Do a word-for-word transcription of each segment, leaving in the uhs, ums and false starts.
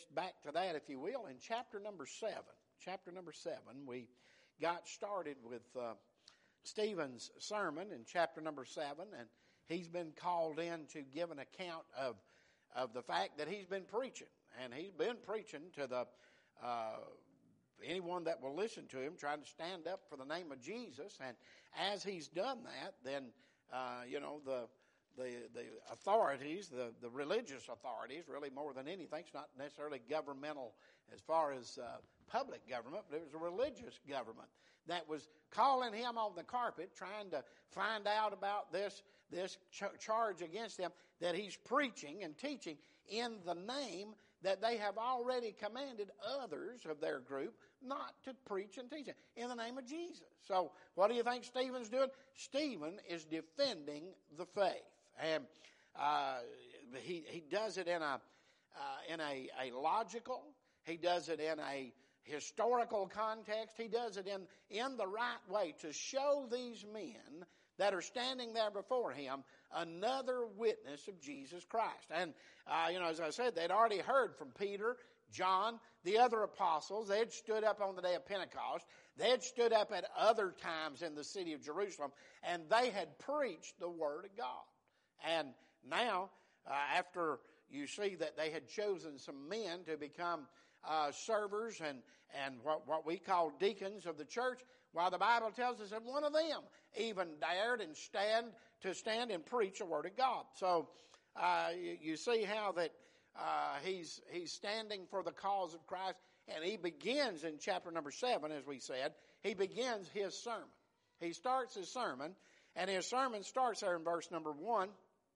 back to that, if you will, in chapter number seven. Chapter number seven, we got started with uh, Stephen's sermon in chapter number seven, and he's been called in to give an account of of the fact that he's been preaching, and he's been preaching to the uh, anyone that will listen to him, trying to stand up for the name of Jesus. And as he's done that, then uh, you know the the the authorities, the the religious authorities, really more than anything, it's not necessarily governmental as far as uh, public government, but it was a religious government that was calling him on the carpet, trying to find out about this this ch- charge against him that he's preaching and teaching in the name that they have already commanded others of their group not to preach and teach it, in the name of Jesus. So what do you think Stephen's doing? Stephen is defending the faith, and uh, he he does it in a uh, in a, a logical. He does it in a historical context. He does it in, in the right way to show these men that are standing there before him another witness of Jesus Christ. And, uh, you know, as I said, they'd already heard from Peter, John, the other apostles. They had stood up on the day of Pentecost. They had stood up at other times in the city of Jerusalem, and they had preached the Word of God. And now, uh, after you see that they had chosen some men to become Uh, servers and, and what, what we call deacons of the church, while the Bible tells us that one of them even dared and stand to stand and preach the Word of God. So uh, you, you see how that uh, he's he's standing for the cause of Christ, and he begins in chapter number seven, as we said, he begins his sermon. He starts his sermon, and his sermon starts there in verse number one.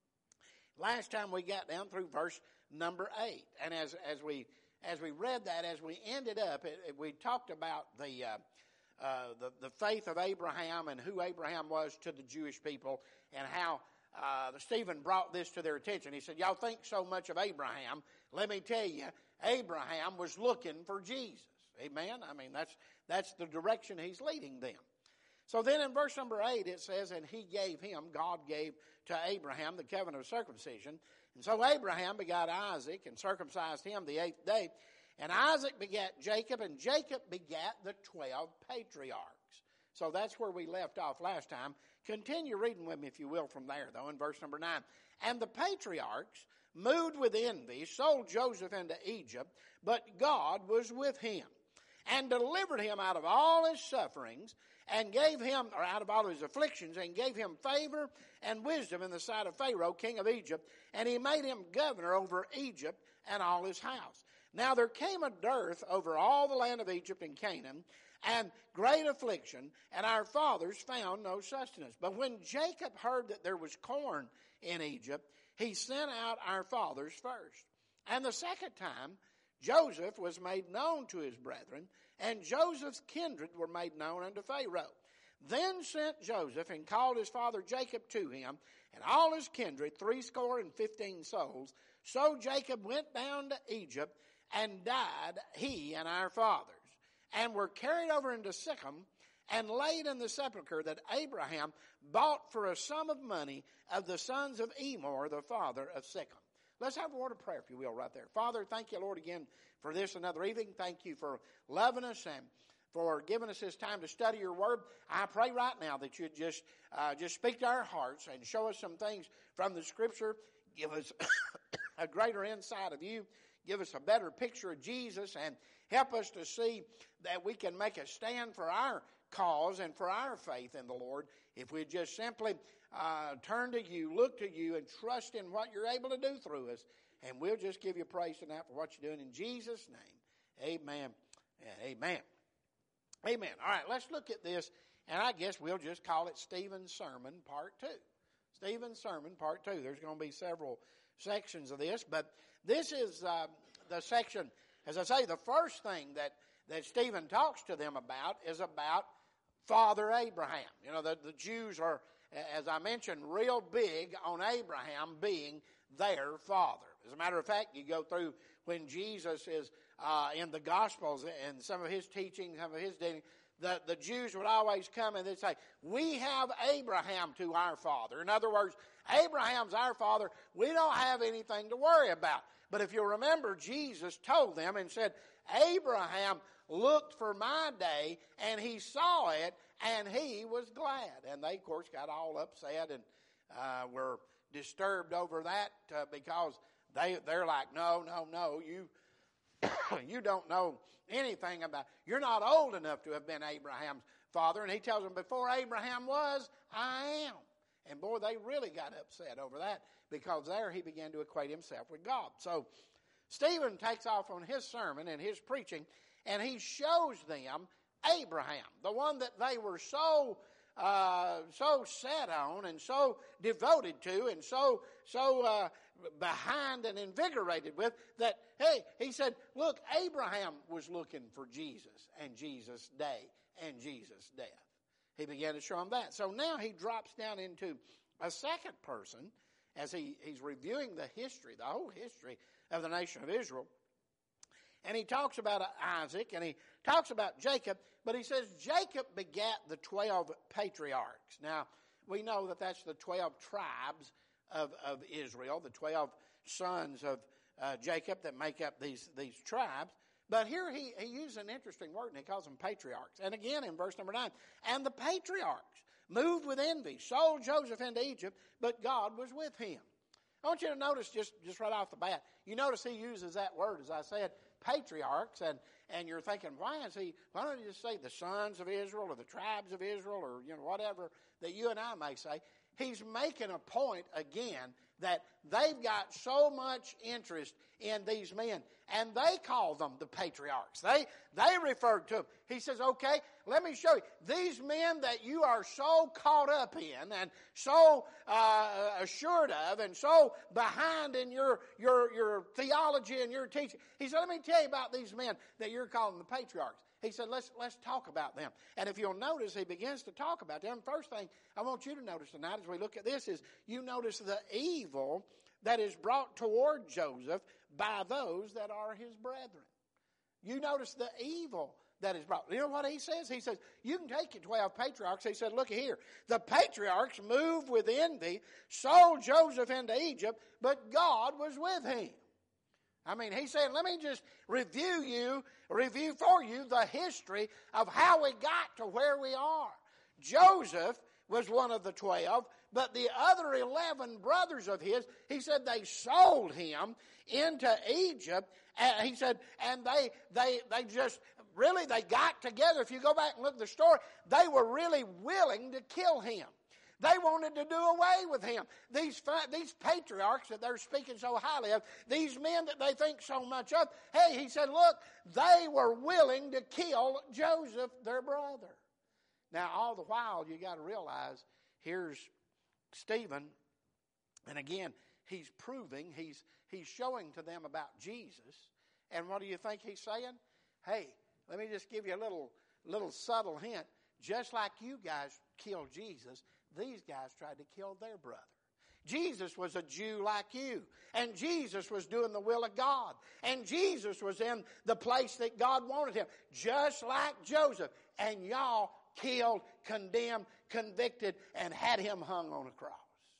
Last time we got down through verse number eight, and as as we As we read that, as we ended up, it, it, we talked about the, uh, uh, the the faith of Abraham and who Abraham was to the Jewish people, and how uh, Stephen brought this to their attention. He said, y'all think so much of Abraham. Let me tell you, Abraham was looking for Jesus. Amen? I mean, that's that's the direction he's leading them. So then in verse number eight it says, and he gave him, God gave to Abraham the covenant of circumcision. And so Abraham begot Isaac and circumcised him the eighth day. And Isaac begat Jacob, and Jacob begat the twelve patriarchs. So that's where we left off last time. Continue reading with me, if you will, from there, though, in verse number nine. And the patriarchs, moved with envy, sold Joseph into Egypt, but God was with him, and delivered him out of all his sufferings, and gave him, or out of all his afflictions, and gave him favor and wisdom in the sight of Pharaoh, king of Egypt, and he made him governor over Egypt and all his house. Now there came a dearth over all the land of Egypt and Canaan, and great affliction, and our fathers found no sustenance. But when Jacob heard that there was corn in Egypt, he sent out our fathers first. And the second time, Joseph was made known to his brethren, and Joseph's kindred were made known unto Pharaoh. Then sent Joseph and called his father Jacob to him, and all his kindred, threescore and fifteen souls. So Jacob went down to Egypt, and died, he and our fathers, and were carried over into Shechem, and laid in the sepulchre that Abraham bought for a sum of money of the sons of Emor, the father of Shechem. Let's have a word of prayer, if you will, right there. Father, thank you, Lord, again for this another evening. Thank you for loving us and for giving us this time to study your word. I pray right now that you'd just uh, just speak to our hearts and show us some things from the Scripture. Give us a greater insight of you. Give us a better picture of Jesus, and help us to see that we can make a stand for our cause and for our faith in the Lord if we just simply uh, turn to you, look to you, and trust in what you're able to do through us. And we'll just give you praise tonight for what you're doing in Jesus' name. Amen and amen. Amen. All right, let's look at this, and I guess we'll just call it Stephen's Sermon Part two. Stephen's Sermon Part two. There's going to be several sections of this, but this is uh, the section, as I say, the first thing that, that Stephen talks to them about is about Father Abraham. You know, the, the Jews are, as I mentioned, real big on Abraham being their father. As a matter of fact, you go through when Jesus is uh, in the Gospels and some of his teaching, some of his dealing, the, the Jews would always come and they'd say, we have Abraham to our father. In other words, Abraham's our father. We don't have anything to worry about. But if you remember, Jesus told them and said, Abraham looked for my day, and he saw it, and he was glad. And they, of course, got all upset and uh, were disturbed over that uh, because they, they're like, no, no, no, you, you don't know anything about, you're not old enough to have been Abraham's father. And he tells them, before Abraham was, I am. And boy, they really got upset over that because there he began to equate himself with God. So Stephen takes off on his sermon and his preaching, and he shows them Abraham, the one that they were so uh, so set on and so devoted to and so so uh, behind and invigorated with that, hey, he said, look, Abraham was looking for Jesus and Jesus' day and Jesus' death. He began to show them that. So now he drops down into a second person as he, he's reviewing the history, the whole history of the nation of Israel. And he talks about Isaac and he talks about Jacob, but he says Jacob begat the twelve patriarchs. Now, we know that that's the twelve tribes of, of Israel, the twelve sons of uh, Jacob that make up these, these tribes. But here he, he uses an interesting word, and he calls them patriarchs. And again in verse number nine, and the patriarchs moved with envy, sold Joseph into Egypt, but God was with him. I want you to notice just, just right off the bat, you notice he uses that word, as I said, patriarchs, and, and you're thinking, why is he, why don't he just say the sons of Israel or the tribes of Israel or you know whatever that you and I may say? He's making a point again that they've got so much interest in these men, and they call them the patriarchs. They they referred to them. He says, okay, let me show you. These men that you are so caught up in and so uh, assured of and so behind in your, your, your theology and your teaching. He said, let me tell you about these men that you're calling the patriarchs. He said, let's let's talk about them. And if you'll notice, he begins to talk about them. First thing I want you to notice tonight as we look at this is you notice the evil that is brought toward Joseph by those that are his brethren. You notice the evil that is brought. You know what he says? He says, you can take your twelve patriarchs. He said, look here. The patriarchs moved with envy, sold Joseph into Egypt, but God was with him. I mean, he said, let me just review you, review for you the history of how we got to where we are. Joseph was one of the twelve, but the other eleven brothers of his, he said they sold him into Egypt. And he said, and they, they, they just, really, they got together. If you go back and look at the story, they were really willing to kill him. They wanted to do away with him. These, these patriarchs that they're speaking so highly of, these men that they think so much of, hey, he said, look, they were willing to kill Joseph, their brother. Now, all the while, you got to realize, here's Stephen, and again, he's proving, he's, he's showing to them about Jesus. And what do you think he's saying? Hey, let me just give you a little, little subtle hint. Just like you guys killed Jesus, these guys tried to kill their brother. Jesus was a Jew like you. And Jesus was doing the will of God. And Jesus was in the place that God wanted him. Just like Joseph. And y'all killed, condemned, convicted, and had him hung on a cross.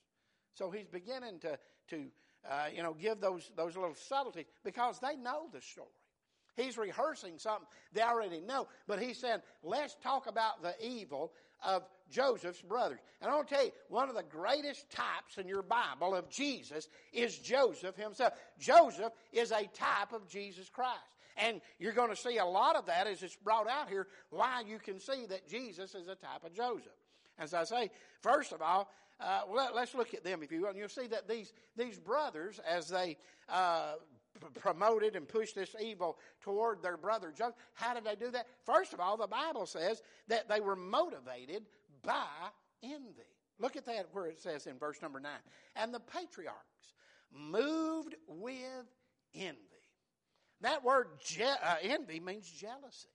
So he's beginning to, to uh, you know, give those, those little subtleties because they know the story. He's rehearsing something they already know. But he's saying, let's talk about the evil of Joseph's brothers. And I want to tell you, one of the greatest types in your Bible of Jesus is Joseph himself. Joseph is a type of Jesus Christ. And you're going to see a lot of that as it's brought out here, why you can see that Jesus is a type of Joseph. As I say, first of all, uh, let, let's look at them, if you will. And you'll see that these, these brothers, as they uh, promoted and pushed this evil toward their brother Joseph, how did they do that? First of all, the Bible says that they were motivated by envy. Look at that where it says in verse number nine. And the patriarchs moved with envy. That word je- uh, envy means jealousy.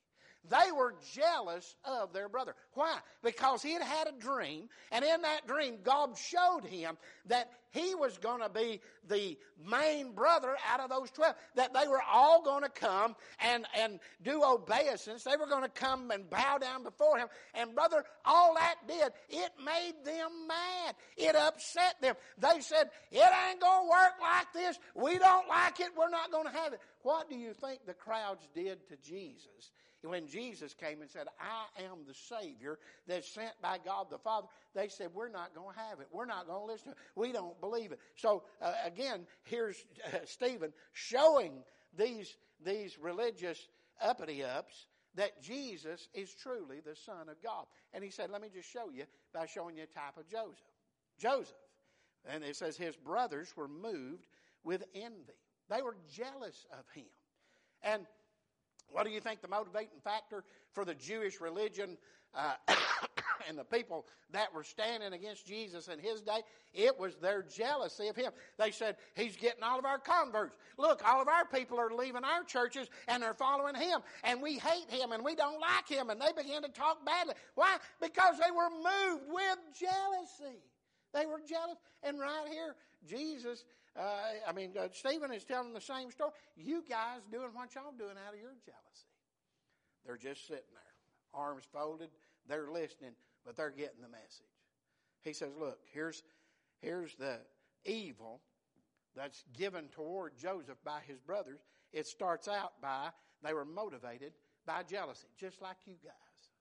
They were jealous of their brother. Why? Because he had had a dream, and in that dream, God showed him that he was going to be the main brother out of those twelve, that they were all going to come and, and do obeisance. They were going to come and bow down before him. And brother, all that did, it made them mad. It upset them. They said, it ain't going to work like this. We don't like it. We're not going to have it. What do you think the crowds did to Jesus when Jesus came and said, I am the Savior that's sent by God the Father? They said, we're not going to have it. We're not going to listen to it. We don't believe it. So, uh, again, here's uh, Stephen showing these, these religious uppity-ups that Jesus is truly the Son of God. And he said, let me just show you by showing you a type of Joseph. Joseph. And it says his brothers were moved with envy. They were jealous of him. And what do you think the motivating factor for the Jewish religion uh, and the people that were standing against Jesus in his day? It was their jealousy of him. They said, he's getting all of our converts. Look, all of our people are leaving our churches and they're following him. And we hate him and we don't like him. And they began to talk badly. Why? Because they were moved with jealousy. They were jealous. And right here, Jesus... Uh, I mean, uh, Stephen is telling the same story. You guys doing what y'all doing out of your jealousy. They're just sitting there, arms folded. They're listening, but they're getting the message. He says, look, here's, here's the evil that's given toward Joseph by his brothers. It starts out by they were motivated by jealousy, just like you guys.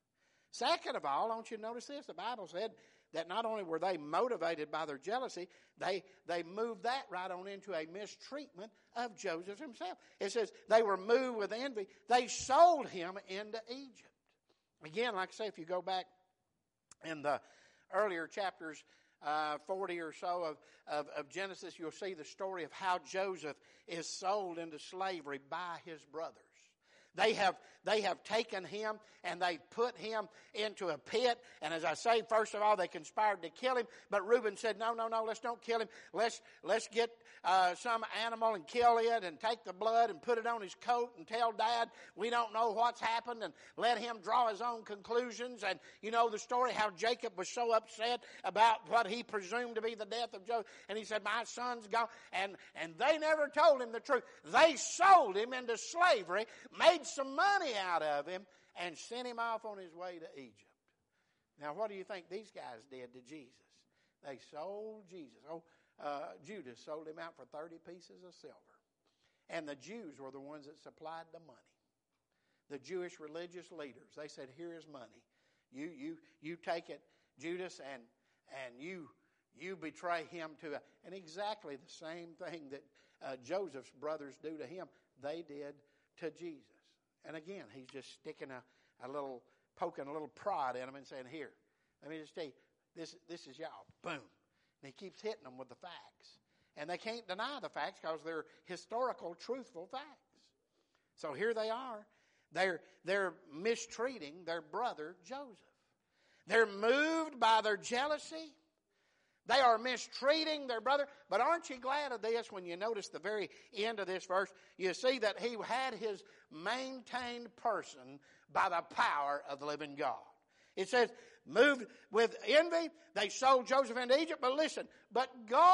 Second of all, don't you notice this? The Bible said that not only were they motivated by their jealousy, they, they moved that right on into a mistreatment of Joseph himself. It says they were moved with envy. They sold him into Egypt. Again, like I say, if you go back in the earlier chapters, uh, forty or so of, of, of Genesis, you'll see the story of how Joseph is sold into slavery by his brothers. They have, they have taken him and they put him into a pit. And as I say, first of all, they conspired to kill him. But Reuben said, no, no, no, let's don't kill him. Let's, let's get uh, some animal and kill it and take the blood and put it on his coat and tell Dad we don't know what's happened and let him draw his own conclusions. And you know the story how Jacob was so upset about what he presumed to be the death of Joseph. And he said, my son's gone. And, and they never told him the truth. They sold him into slavery, made some money out of him, and sent him off on his way to Egypt. Now, what do you think these guys did to Jesus? They sold Jesus. Oh, uh, Judas sold him out for thirty pieces of silver. And the Jews were the ones that supplied the money. The Jewish religious leaders, they said, here is money. You you you take it, Judas, and and you you betray him to a, and exactly the same thing that uh, Joseph's brothers do to him, they did to Jesus. And again, he's just sticking a, a little, poking a little prod in them and saying, here, let me just tell you, this, this is y'all. Boom. And he keeps hitting them with the facts. And they can't deny the facts because they're historical, truthful facts. So here they are. They're, they're mistreating their brother Joseph. They're moved by their jealousy. They are mistreating their brother. But aren't you glad of this when you notice the very end of this verse? You see that he had his maintained person by the power of the living God. It says, moved with envy, they sold Joseph into Egypt. But listen, but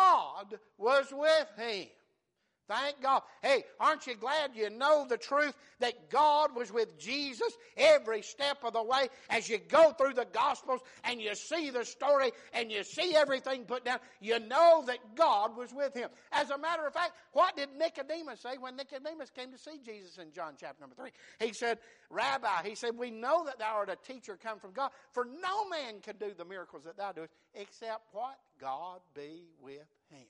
God was with him. Thank God. Hey, aren't you glad you know the truth that God was with Jesus every step of the way as you go through the Gospels and you see the story and you see everything put down? You know that God was with him. As a matter of fact, what did Nicodemus say when Nicodemus came to see Jesus in John chapter number three? He said, Rabbi, he said, we know that thou art a teacher come from God, for no man can do the miracles that thou doest except what? God be with him.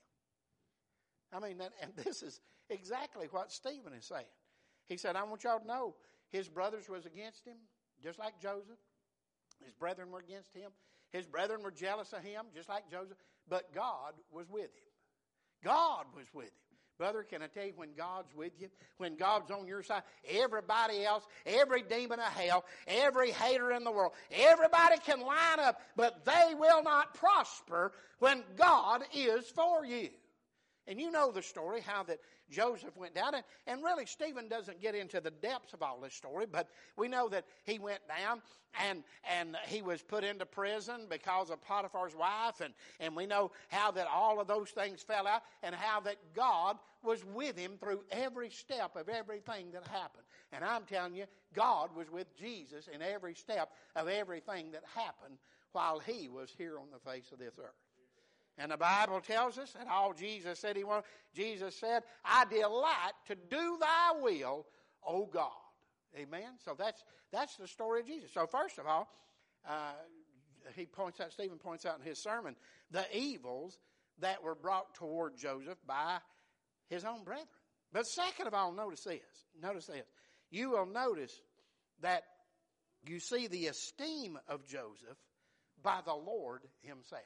I mean, and this is exactly what Stephen is saying. He said, I want y'all to know his brothers was against him, just like Joseph. His brethren were against him. His brethren were jealous of him, just like Joseph. But God was with him. God was with him. Brother, can I tell you, when God's with you, when God's on your side, everybody else, every demon of hell, every hater in the world, everybody can line up, but they will not prosper when God is for you. And you know the story, how that Joseph went down. And, and really, Stephen doesn't get into the depths of all this story, but we know that he went down and and he was put into prison because of Potiphar's wife. And, and we know how that all of those things fell out and how that God was with him through every step of everything that happened. And I'm telling you, God was with Jesus in every step of everything that happened while he was here on the face of this earth. And the Bible tells us that all Jesus said he wanted, Jesus said, I delight to do thy will, O God. Amen? So that's that's the story of Jesus. So first of all, uh, he points out, Stephen points out in his sermon, the evils that were brought toward Joseph by his own brethren. But second of all, notice this. Notice this. You will notice that you see the esteem of Joseph by the Lord himself.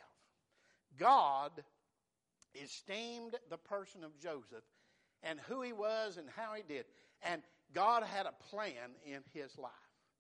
God esteemed the person of Joseph and who he was and how he did. And God had a plan in his life.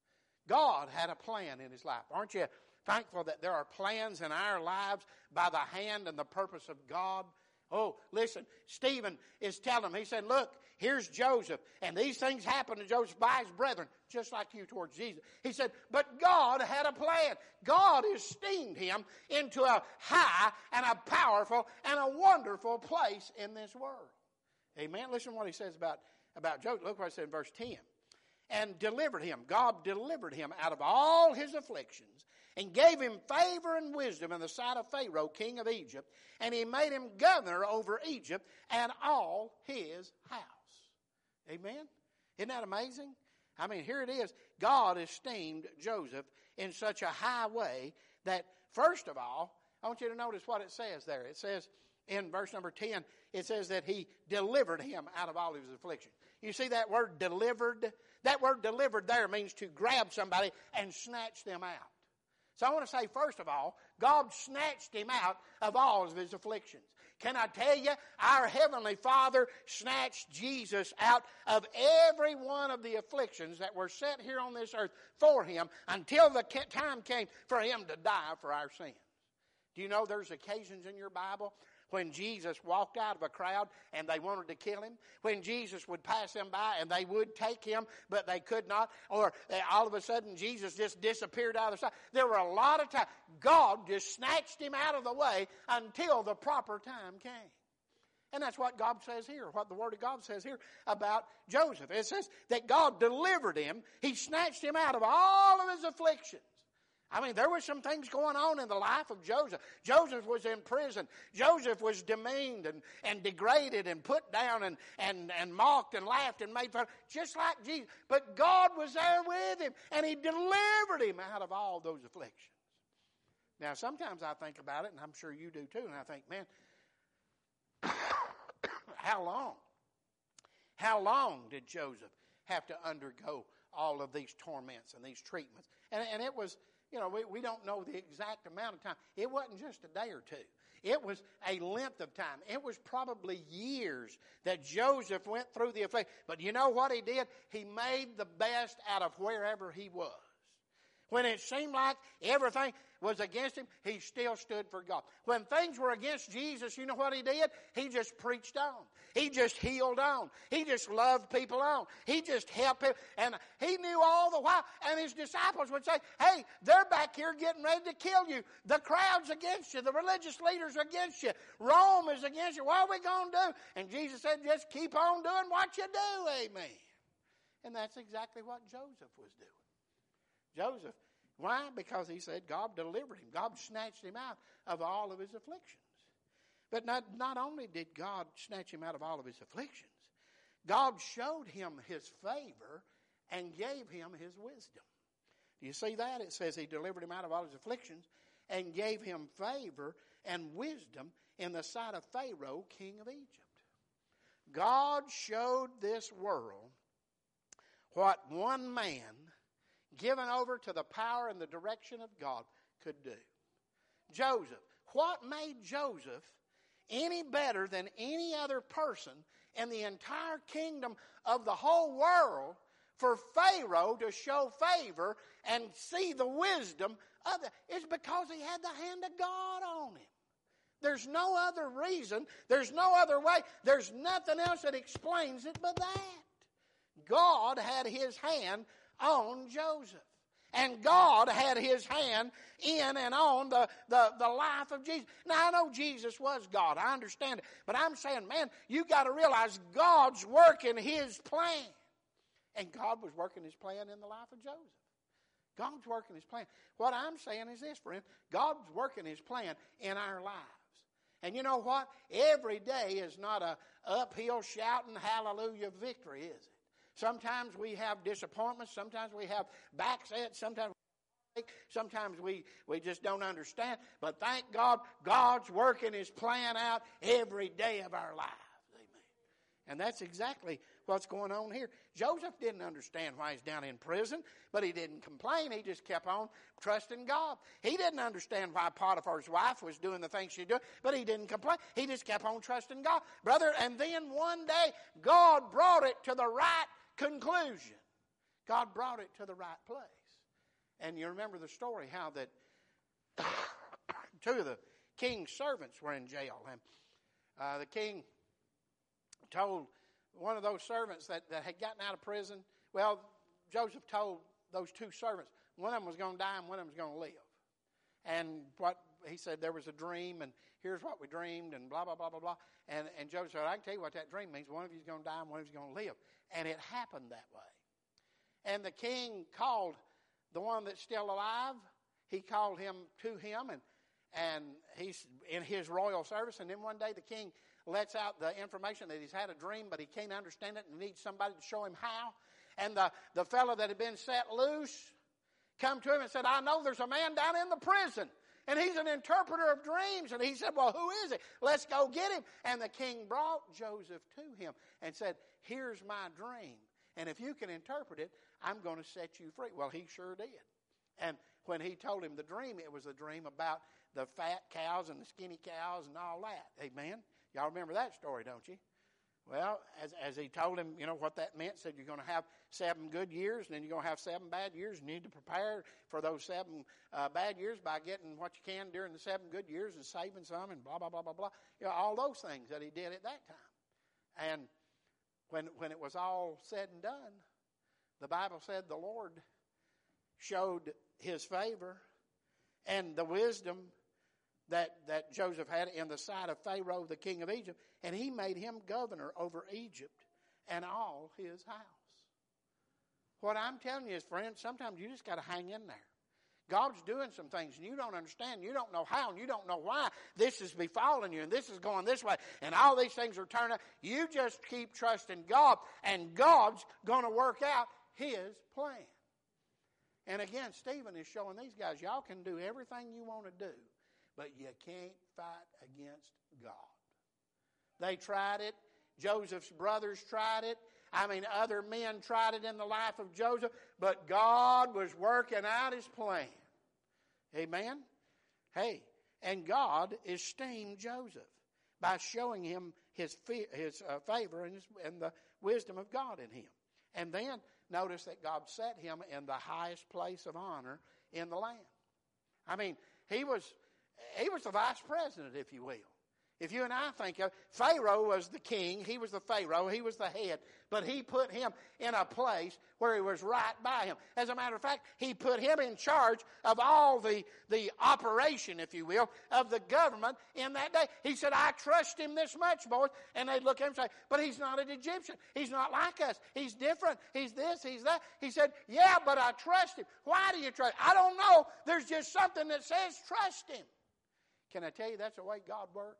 God had a plan in his life. Aren't you thankful that there are plans in our lives by the hand and the purpose of God? Oh, listen, Stephen is telling him, he said, look, here's Joseph, and these things happened to Joseph by his brethren, just like you towards Jesus. He said, but God had a plan. God esteemed him into a high and a powerful and a wonderful place in this world. Amen. Listen to what he says about, about Joseph. Look what it says in verse ten. And delivered him. God delivered him out of all his afflictions and gave him favor and wisdom in the sight of Pharaoh, king of Egypt. And he made him governor over Egypt and all his house. Amen? Isn't that amazing? I mean, here it is. God esteemed Joseph in such a high way that, first of all, I want you to notice what it says there. It says in verse number ten, it says that he delivered him out of all his afflictions. You see that word delivered? That word delivered there means to grab somebody and snatch them out. So I want to say, first of all, God snatched him out of all of his afflictions. Can I tell you, our Heavenly Father snatched Jesus out of every one of the afflictions that were set here on this earth for him until the time came for him to die for our sins. Do you know there's occasions in your Bible when Jesus walked out of a crowd and they wanted to kill him? When Jesus would pass them by and they would take him, but they could not. Or all of a sudden Jesus just disappeared out of the sight. There were a lot of times God just snatched him out of the way until the proper time came. And that's what God says here, what the Word of God says here about Joseph. It says that God delivered him. He snatched him out of all of his afflictions. I mean, there were some things going on in the life of Joseph. Joseph was in prison. Joseph was demeaned and, and degraded and put down and, and, and mocked and laughed and made fun, just like Jesus. But God was there with him, and he delivered him out of all those afflictions. Now, sometimes I think about it, and I'm sure you do too, and I think, man, how long? How long did Joseph have to undergo all of these torments and these treatments? And, and it was... You know, we, we don't know the exact amount of time. It wasn't just a day or two. It was a length of time. It was probably years that Joseph went through the affliction. But you know what he did? He made the best out of wherever he was. When it seemed like everything was against him, he still stood for God. When things were against Jesus, you know what he did? He just preached on. He just healed on. He just loved people on. He just helped people. And he knew all the while. And his disciples would say, hey, they're back here getting ready to kill you. The crowd's against you. The religious leaders are against you. Rome is against you. What are we going to do? And Jesus said, just keep on doing what you do. Amen. And that's exactly what Joseph was doing. Joseph, why? Because he said God delivered him. God snatched him out of all of his afflictions. But not, not only did God snatch him out of all of his afflictions, God showed him his favor and gave him his wisdom. Do you see that? It says he delivered him out of all his afflictions and gave him favor and wisdom in the sight of Pharaoh, king of Egypt. God showed this world what one man given over to the power and the direction of God could do. Joseph. What made Joseph any better than any other person in the entire kingdom of the whole world for Pharaoh to show favor and see the wisdom of it? It's because he had the hand of God on him. There's no other reason. There's no other way. There's nothing else that explains it but that. God had His hand on Joseph. And God had His hand in and on the, the, the life of Jesus. Now, I know Jesus was God. I understand it. But I'm saying, man, you got to realize God's working His plan. And God was working His plan in the life of Joseph. God's working His plan. What I'm saying is this, friend. God's working His plan in our lives. And you know what? Every day is not a uphill shouting hallelujah victory, is it? Sometimes we have disappointments. Sometimes we have backsets. Sometimes Sometimes we, we just don't understand. But thank God, God's working His plan out every day of our lives. Amen. And that's exactly what's going on here. Joseph didn't understand why he's down in prison, but he didn't complain. He just kept on trusting God. He didn't understand why Potiphar's wife was doing the things she did, but he didn't complain. He just kept on trusting God. Brother, and then one day, God brought it to the right conclusion. God brought it to the right place. And you remember the story how that two of the king's servants were in jail. And uh, the king told one of those servants that, that had gotten out of prison, well, Joseph told those two servants, one of them was going to die and one of them was going to live. And what he said, there was a dream, and here's what we dreamed, and blah, blah, blah, blah, blah. And, and Joseph said, I can tell you what that dream means. One of you is going to die and one of you is going to live. And it happened that way. And the king called the one that's still alive. He called him to him, and and he's in his royal service. And then one day the king lets out the information that he's had a dream, but he can't understand it and needs somebody to show him how. And the, the fellow that had been set loose come to him and said, I know there's a man down in the prison, and he's an interpreter of dreams. And he said, well, who is it? Let's go get him. And the king brought Joseph to him and said, here's my dream. And if you can interpret it, I'm going to set you free. Well, he sure did. And when he told him the dream, it was a dream about the fat cows and the skinny cows and all that. Amen? Y'all remember that story, don't you? Well, as, as he told him, you know, what that meant, said you're going to have seven good years, and then you're going to have seven bad years. You need to prepare for those seven uh, bad years by getting what you can during the seven good years and saving some and blah, blah, blah, blah, blah. You know, all those things that he did at that time. And when when it was all said and done, the Bible said the Lord showed His favor and the wisdom that, that Joseph had in the sight of Pharaoh, the king of Egypt, and he made him governor over Egypt and all his house. What I'm telling you is, friends, sometimes you just got to hang in there. God's doing some things, and you don't understand. You don't know how, and you don't know why this is befalling you, and this is going this way, and all these things are turning out. You just keep trusting God, and God's going to work out His plan. And again, Stephen is showing these guys, y'all can do everything you want to do, but you can't fight against God. They tried it. Joseph's brothers tried it. I mean, other men tried it in the life of Joseph, but God was working out His plan. Amen? Hey, and God esteemed Joseph by showing him his, his uh, favor and, his, and the wisdom of God in him. And then notice that God set him in the highest place of honor in the land. I mean, he was he was the vice president, if you will. If you and I think of, Pharaoh was the king, he was the Pharaoh, he was the head, but he put him in a place where he was right by him. As a matter of fact, he put him in charge of all the, the operation, if you will, of the government in that day. He said, I trust him this much, boys. And they'd look at him and say, but he's not an Egyptian. He's not like us. He's different. He's this, he's that. He said, yeah, but I trust him. Why do you trust him? I don't know. There's just something that says trust him. Can I tell you that's the way God works?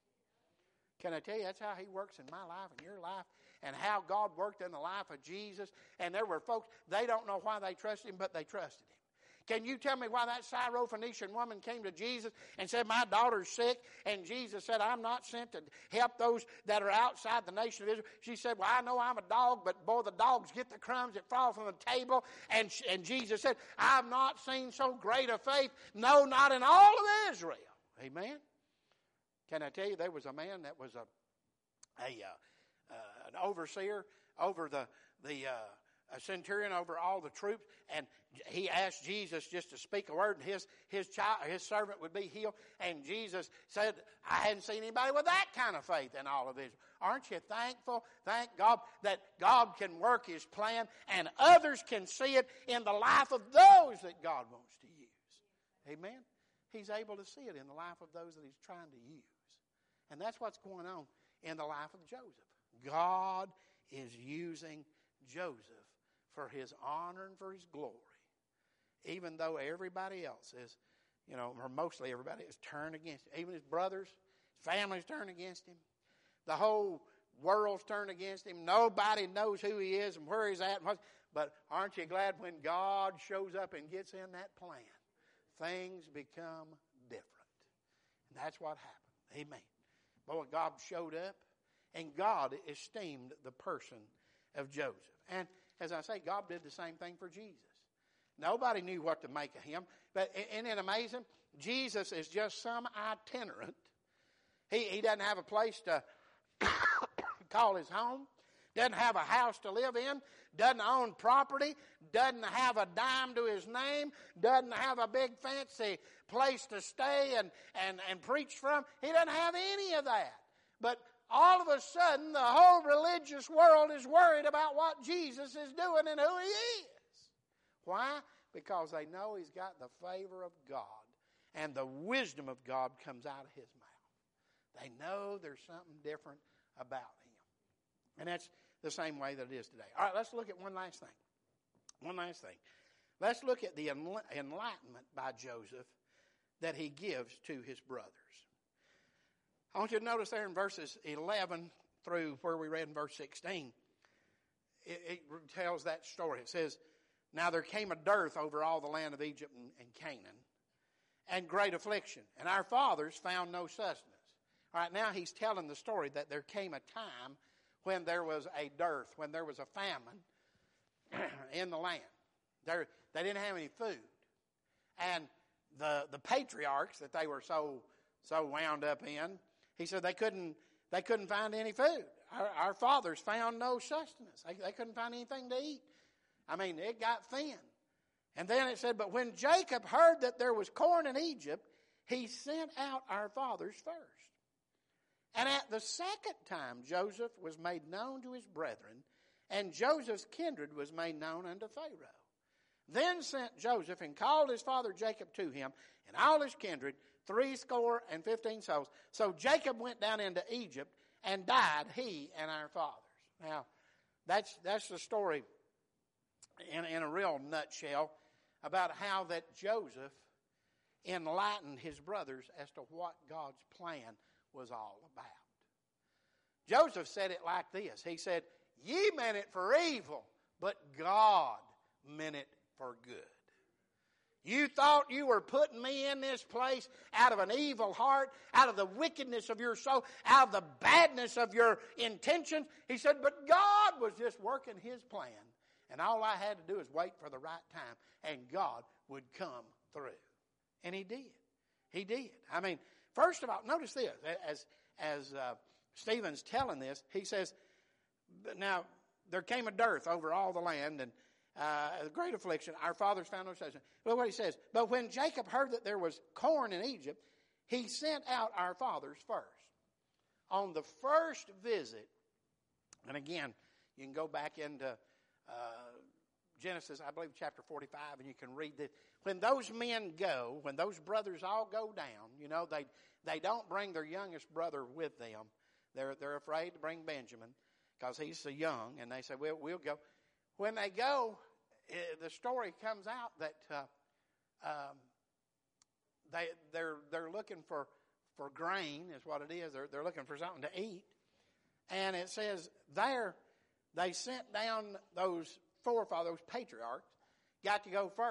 Can I tell you that's how He works in my life and your life, and how God worked in the life of Jesus? And there were folks, they don't know why they trusted Him, but they trusted Him. Can you tell me why that Syrophoenician woman came to Jesus and said, my daughter's sick? And Jesus said, I'm not sent to help those that are outside the nation of Israel. She said, well, I know I'm a dog, but boy, the dogs get the crumbs that fall from the table. And, and Jesus said, I've not seen so great a faith, no, not in all of Israel. Amen? Can I tell you, there was a man that was a, a uh, uh, an overseer over the the uh, a centurion over all the troops, and he asked Jesus just to speak a word, and his his child, his servant would be healed. And Jesus said, I hadn't seen anybody with that kind of faith in all of Israel. Aren't you thankful? Thank God that God can work His plan, and others can see it in the life of those that God wants to use. Amen? He's able to see it in the life of those that He's trying to use. And that's what's going on in the life of Joseph. God is using Joseph for His honor and for His glory. Even though everybody else is, you know, or mostly everybody is turned against him. Even his brothers, his family's turned against him. The whole world's turned against him. Nobody knows who he is and where he's at. But aren't you glad when God shows up and gets in that plan, things become different. And that's what happened. Amen. Boy, God showed up, and God esteemed the person of Joseph. And as I say, God did the same thing for Jesus. Nobody knew what to make of him. But isn't it amazing? Jesus is just some itinerant. He, he doesn't have a place to call his home. Doesn't have a house to live in. Doesn't own property. Doesn't have a dime to his name. Doesn't have a big fancy place to stay and, and, and preach from. He doesn't have any of that. But all of a sudden, the whole religious world is worried about what Jesus is doing and who He is. Why? Because they know He's got the favor of God, and the wisdom of God comes out of His mouth. They know there's something different about Him. And that's the same way that it is today. All right, let's look at one last thing. One last thing. Let's look at the enlightenment by Joseph that he gives to his brothers. I want you to notice there in verses eleven through where we read in verse sixteen, it, it tells that story. It says, now there came a dearth over all the land of Egypt and, and Canaan, and great affliction, and our fathers found no sustenance. All right, now he's telling the story that there came a time when there was a dearth, when there was a famine in the land. There, they didn't have any food. And the the patriarchs that they were so so wound up in, he said they couldn't they couldn't find any food. Our, our fathers found no sustenance. They, they couldn't find anything to eat. I mean, it got thin. And then it said, but when Jacob heard that there was corn in Egypt, he sent out our fathers first. And at the second time, Joseph was made known to his brethren, and Joseph's kindred was made known unto Pharaoh. Then sent Joseph and called his father Jacob to him, and all his kindred, threescore and fifteen souls. So Jacob went down into Egypt and died, he and our fathers. Now, that's that's the story in, in a real nutshell about how that Joseph enlightened his brothers as to what God's plan was all about. Joseph said it like this. He said, ye meant it for evil, but God meant it for good. You thought you were putting me in this place out of an evil heart, out of the wickedness of your soul, out of the badness of your intentions. He said, but God was just working His plan. And all I had to do is wait for the right time, and God would come through. And He did. He did. I mean, first of all, notice this. As, as uh, Stephen's telling this, he says, now, there came a dearth over all the land, and uh, a great affliction. Our fathers found no sustenance. Look what he says. But when Jacob heard that there was corn in Egypt, he sent out our fathers first. On the first visit, and again, you can go back into uh, Genesis, I believe, chapter forty-five, and you can read this. When those men go, when those brothers all go down, you know, they they don't bring their youngest brother with them. They're they're afraid to bring Benjamin because he's so young, and they say, well, we'll go. When they go, the story comes out that uh, um, they they're they're looking for, for grain, is what it is. They're they're looking for something to eat, and it says there they sent down those forefathers, those patriarchs, got to go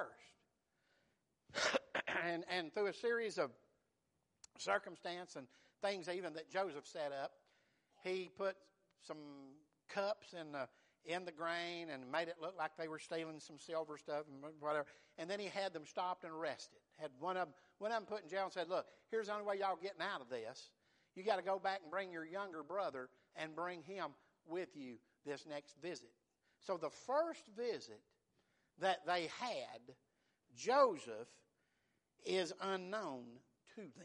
first, and and through a series of circumstance and things even that Joseph set up, he put some cups in the in the grain and made it look like they were stealing some silver stuff and whatever. And then he had them stopped and arrested. Had one of them, one of them put in jail and said, look, here's the only way y'all getting out of this. You got to go back and bring your younger brother and bring him with you this next visit. So the first visit that they had, Joseph is unknown to them.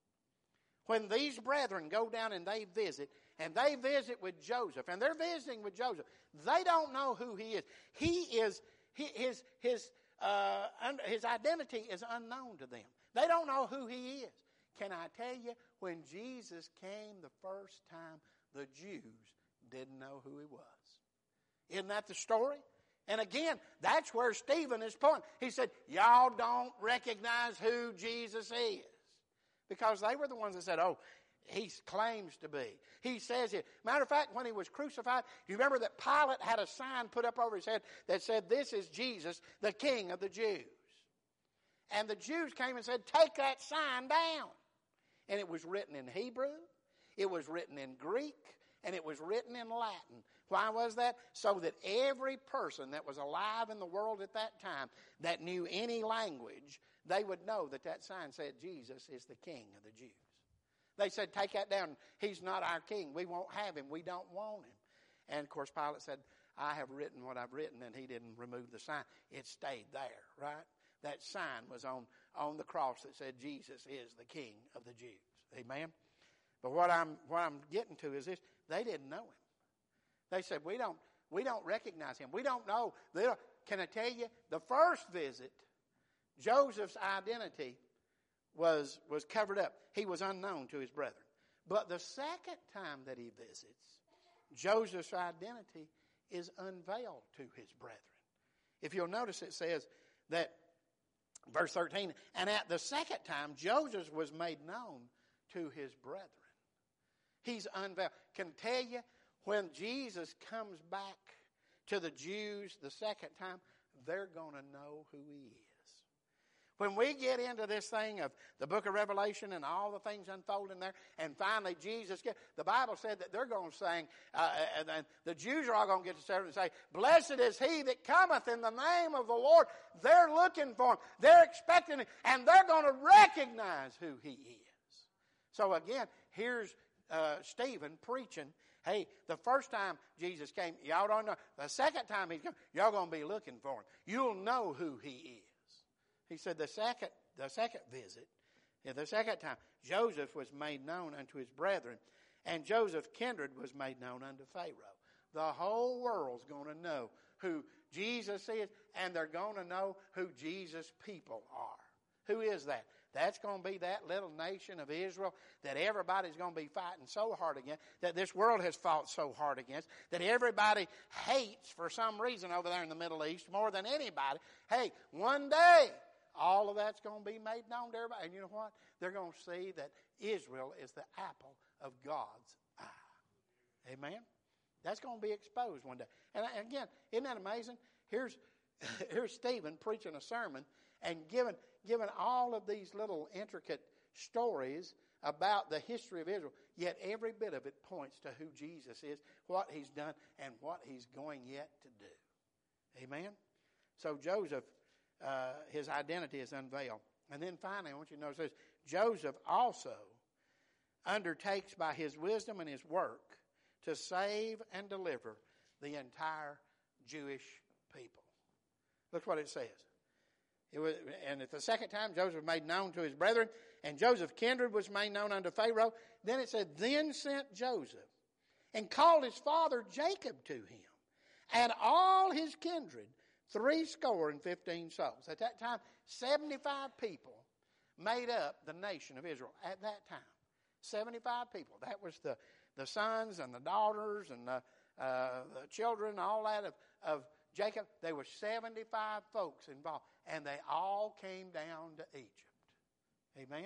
When these brethren go down and they visit, and they visit with Joseph, and they're visiting with Joseph, they don't know who he is. He is, he, his, his, uh, his identity is unknown to them. They don't know who he is. Can I tell you, when Jesus came the first time, the Jews didn't know who he was. Isn't that the story? And again, that's where Stephen is pointing. He said, y'all don't recognize who Jesus is. Because they were the ones that said, oh, he claims to be. He says it. Matter of fact, when he was crucified, you remember that Pilate had a sign put up over his head that said, this is Jesus, the King of the Jews. And the Jews came and said, take that sign down. And it was written in Hebrew, it was written in Greek, and it was written in Latin. Why was that? So that every person that was alive in the world at that time that knew any language, they would know that that sign said Jesus is the King of the Jews. They said, take that down. He's not our king. We won't have him. We don't want him. And, of course, Pilate said, I have written what I've written, and he didn't remove the sign. It stayed there, right? That sign was on, on the cross that said Jesus is the King of the Jews. Amen? But what I'm, what I'm getting to is this. They didn't know him. They said, we don't, we don't recognize him. We don't know. They don't, can I tell you, the first visit, Joseph's identity was, was covered up. He was unknown to his brethren. But the second time that he visits, Joseph's identity is unveiled to his brethren. If you'll notice, it says that, verse thirteen, and at the second time, Joseph was made known to his brethren. He's unveiled. Can I tell you, when Jesus comes back to the Jews the second time, they're going to know who he is. When we get into this thing of the book of Revelation and all the things unfolding there, and finally Jesus, get, the Bible said that they're going to sing, uh, and, and the Jews are all going to get to stand and say, blessed is he that cometh in the name of the Lord. They're looking for him. They're expecting him, and they're going to recognize who he is. So again, here's uh, Stephen preaching. Hey, the first time Jesus came, y'all don't know. The second time he's come, y'all going to be looking for him. You'll know who he is. He said the second, the second visit, yeah, the second time, Joseph was made known unto his brethren, and Joseph's kindred was made known unto Pharaoh. The whole world's going to know who Jesus is, and they're going to know who Jesus' people are. Who is that? That's going to be that little nation of Israel that everybody's going to be fighting so hard against, that this world has fought so hard against, that everybody hates for some reason over there in the Middle East more than anybody. Hey, one day, all of that's going to be made known to everybody. And you know what? They're going to see that Israel is the apple of God's eye. Amen? That's going to be exposed one day. And again, isn't that amazing? Here's, here's Stephen preaching a sermon and giving, giving all of these little intricate stories about the history of Israel. Yet every bit of it points to who Jesus is, what he's done, and what he's going yet to do. Amen? So Joseph, Uh, his identity is unveiled. And then finally, I want you to notice this. Joseph also undertakes by his wisdom and his work to save and deliver the entire Jewish people. Look what it says. It was, and at the second time, Joseph made known to his brethren, and Joseph's kindred was made known unto Pharaoh. Then it said, then sent Joseph and called his father Jacob to him, and all his kindred, Three score and fifteen souls. At that time, seventy-five people made up the nation of Israel. At that time, seventy-five people. That was the, the sons and the daughters and the, uh, the children, all that of, of Jacob. There were seventy-five folks involved, and they all came down to Egypt. Amen?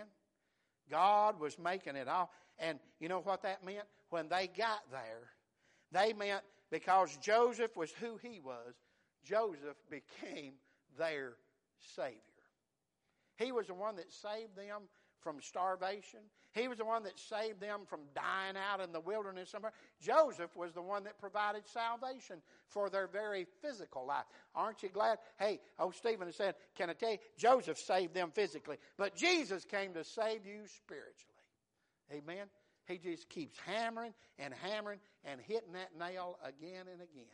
God was making it all. And you know what that meant? When they got there, they meant because Joseph was who he was, Joseph became their Savior. He was the one that saved them from starvation. He was the one that saved them from dying out in the wilderness somewhere. Joseph was the one that provided salvation for their very physical life. Aren't you glad? Hey, oh, Stephen said, can I tell you, Joseph saved them physically, but Jesus came to save you spiritually. Amen? He just keeps hammering and hammering and hitting that nail again and again.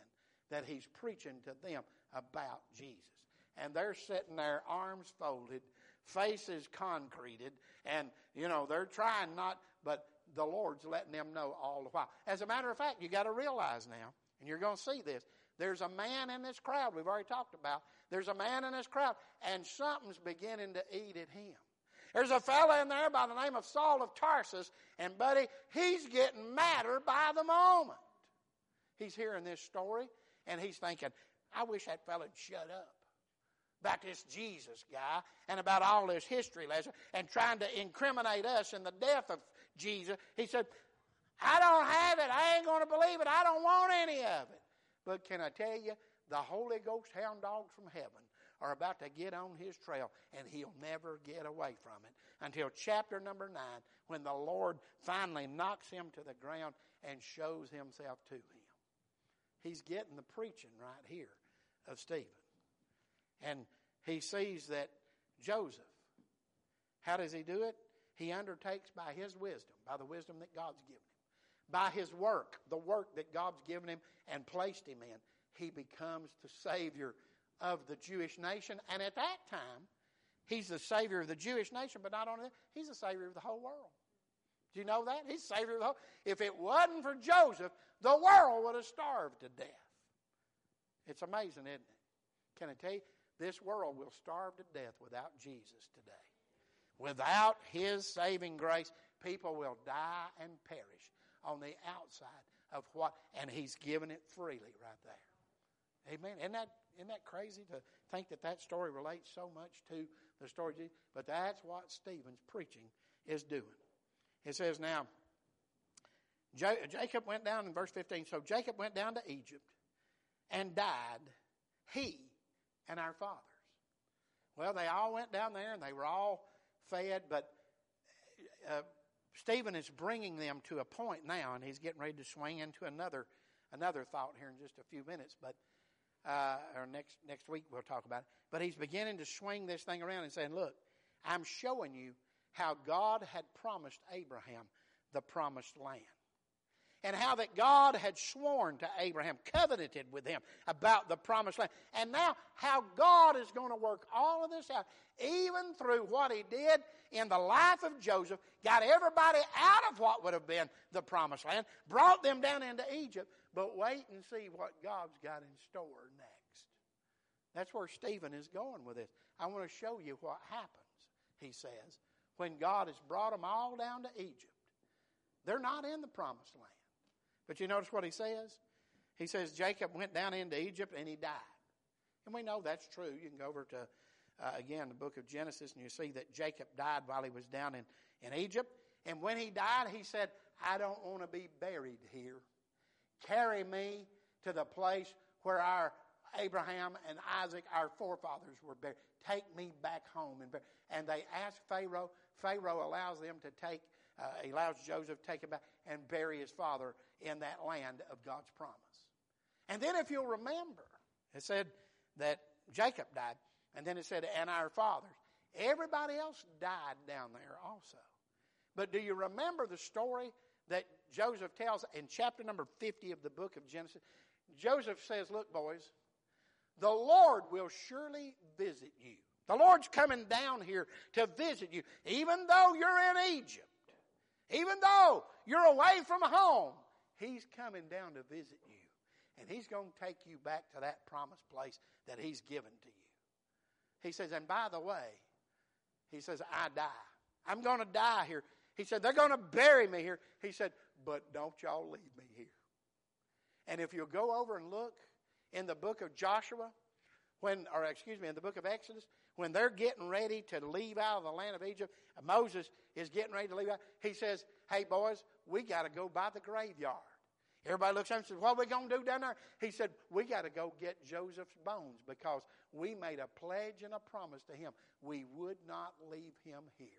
that he's preaching to them about Jesus. And they're sitting there, arms folded, faces concreted, and, you know, they're trying not, but the Lord's letting them know all the while. As a matter of fact, you got to realize now, and you're going to see this, there's a man in this crowd we've already talked about. There's a man in this crowd, and something's beginning to eat at him. There's a fella in there by the name of Saul of Tarsus, and buddy, he's getting madder by the moment. He's hearing this story, and he's thinking, I wish that fella'd shut up about this Jesus guy and about all this history lesson and trying to incriminate us in the death of Jesus. He said, I don't have it. I ain't going to believe it. I don't want any of it. But can I tell you, the Holy Ghost hound dogs from heaven are about to get on his trail, and he'll never get away from it until chapter number nine, when the Lord finally knocks him to the ground and shows himself to him. He's getting the preaching right here of Stephen. And he sees that Joseph, how does he do it? He undertakes by his wisdom, by the wisdom that God's given him, by his work, the work that God's given him and placed him in. He becomes the Savior of the Jewish nation. And at that time, he's the Savior of the Jewish nation, but not only that, he's the Savior of the whole world. Do you know that? He's the Savior of the whole. If it wasn't for Joseph, the world would have starved to death. It's amazing, isn't it? Can I tell you? This world will starve to death without Jesus today. Without his saving grace, people will die and perish on the outside of what, and he's given it freely right there. Amen. Isn't that, isn't that crazy to think that that story relates so much to the story of Jesus? But that's what Stephen's preaching is doing. It says now, Jacob went down in verse fifteen. So Jacob went down to Egypt and died, he and our fathers. Well, they all went down there and they were all fed, but uh, Stephen is bringing them to a point now, and he's getting ready to swing into another another thought here in just a few minutes, but uh, or next next week we'll talk about it. But he's beginning to swing this thing around and saying, look, I'm showing you how God had promised Abraham the promised land. And how that God had sworn to Abraham, covenanted with him about the promised land. And now how God is going to work all of this out, even through what he did in the life of Joseph, got everybody out of what would have been the promised land, brought them down into Egypt, but wait and see what God's got in store next. That's where Stephen is going with this. I want to show you what happens, he says, when God has brought them all down to Egypt. They're not in the promised land. But you notice what he says? He says Jacob went down into Egypt and he died. And we know that's true. You can go over to, uh, again, the book of Genesis, and you see that Jacob died while he was down in, in Egypt. And when he died, he said, I don't want to be buried here. Carry me to the place where our Abraham and Isaac, our forefathers, were buried. Take me back home. And, and they asked Pharaoh. Pharaoh allows them to take Uh, he allows Joseph to take him back and bury his father in that land of God's promise. And then if you'll remember, it said that Jacob died, and then it said, and our fathers. Everybody else died down there also. But do you remember the story that Joseph tells in chapter number fifty of the book of Genesis? Joseph says, look, boys, the Lord will surely visit you. The Lord's coming down here to visit you, even though you're in Egypt. Even though you're away from home, he's coming down to visit you. And he's going to take you back to that promised place that he's given to you. He says, and by the way, he says, I die. I'm going to die here. He said, they're going to bury me here. He said, but don't y'all leave me here. And if you'll go over and look in the book of Joshua, when, or excuse me, in the book of Exodus, when they're getting ready to leave out of the land of Egypt, Moses is getting ready to leave out. He says, hey, boys, we got to go by the graveyard. Everybody looks at him and says, what are we going to do down there? He said, we got to go get Joseph's bones because we made a pledge and a promise to him. We would not leave him here.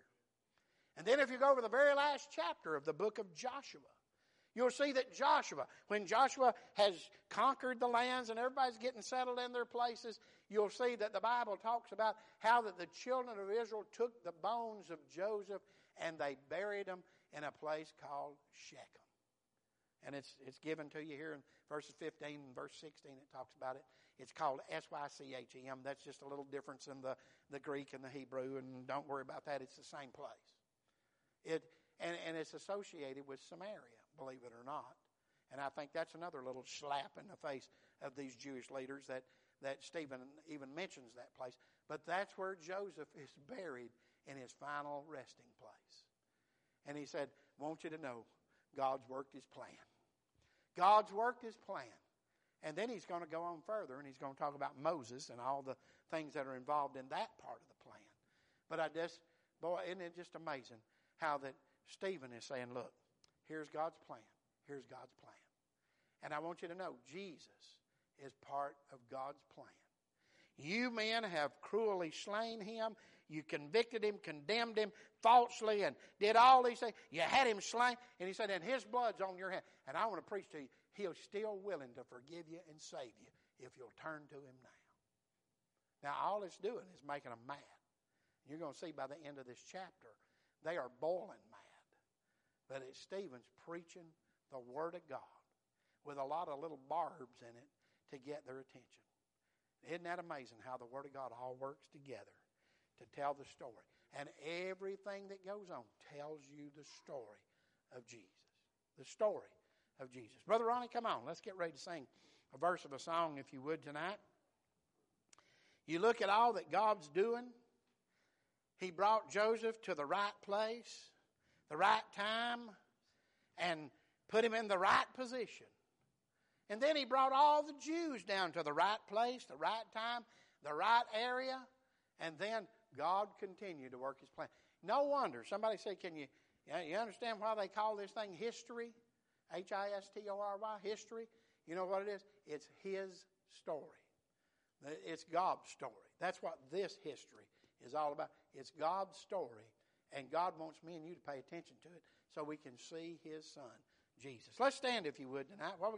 And then if you go over the very last chapter of the book of Joshua, you'll see that Joshua, when Joshua has conquered the lands and everybody's getting settled in their places, you'll see that the Bible talks about how that the children of Israel took the bones of Joseph and they buried them in a place called Shechem. and it's it's given to you here in verses fifteen and verse sixteen. It talks about it. It's called S Y C H E M. That's just a little difference in the, the Greek and the Hebrew, and don't worry about that. It's the same place. It and, and it's associated with Samaria, believe it or not. And I think that's another little slap in the face of these Jewish leaders that, that Stephen even mentions that place. But that's where Joseph is buried in his final resting place. And he said, I want you to know, God's worked his plan. God's worked his plan. And then he's going to go on further, and he's going to talk about Moses and all the things that are involved in that part of the plan. But I just, boy, isn't it just amazing how that Stephen is saying, look, here's God's plan. Here's God's plan. And I want you to know, Jesus is part of God's plan. You men have cruelly slain him. You convicted him, condemned him falsely, and did all these things. You had him slain. And he said, and his blood's on your hand. And I want to preach to you, he's still willing to forgive you and save you if you'll turn to him now. Now, all it's doing is making them mad. You're going to see by the end of this chapter, they are boiling mad. But it's Stephen's preaching the Word of God with a lot of little barbs in it to get their attention. Isn't that amazing how the Word of God all works together to tell the story? And everything that goes on tells you the story of Jesus. The story of Jesus. Brother Ronnie, come on. Let's get ready to sing a verse of a song, if you would, tonight. You look at all that God's doing. He brought Joseph to the right place, the right time, and put him in the right position. And then he brought all the Jews down to the right place, the right time, the right area. And then God continued to work his plan. No wonder. Somebody say, can you, you understand why they call this thing history? H I S T O R Y, history. You know what it is? It's his story. It's God's story. That's what this history is all about. It's God's story. And God wants me and you to pay attention to it so we can see his son, Jesus. Let's stand, if you would, tonight. What we